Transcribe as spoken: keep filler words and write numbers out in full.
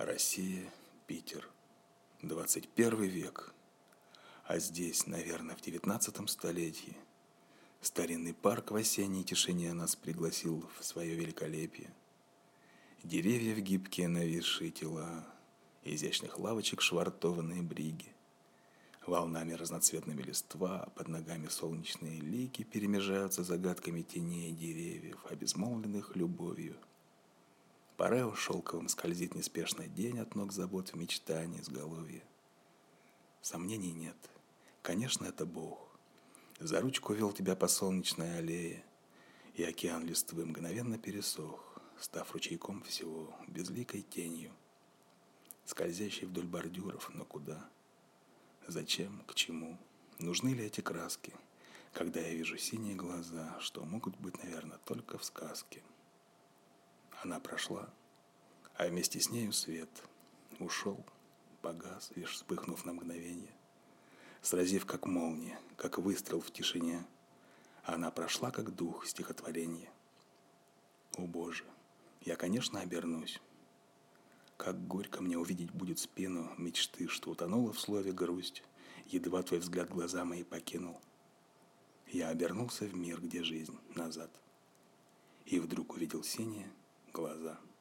Россия, Питер, двадцать первый век. А здесь, наверное, в девятнадцатом столетии, старинный парк в осенней тишине нас пригласил в свое великолепие. Деревья в гибкие нависшие тела, изящных лавочек швартованные бриги, волнами разноцветными листва, под ногами солнечные лики перемежаются загадками теней деревьев, обезмолвленных любовью. Парео шелковым скользит неспешный день от ног забот в мечтании изголовья. Сомнений нет. Конечно, это Бог. За ручку вел тебя по солнечной аллее, и океан листвы мгновенно пересох, став ручейком всего, безликой тенью, скользящей вдоль бордюров, но куда? Зачем? К чему? Нужны ли эти краски, когда я вижу синие глаза, что могут быть, наверное, только в сказке? Она прошла, а вместе с нею свет ушел, погас, лишь вспыхнув на мгновение, сразив как молния, как выстрел в тишине. Она прошла как дух стихотворения. О Боже, я, конечно, обернусь. Как горько мне увидеть будет спину мечты, что утонула в слове грусть, едва твой взгляд глаза мои покинул. Я обернулся в мир, где жизнь назад, и вдруг увидел синие глаза.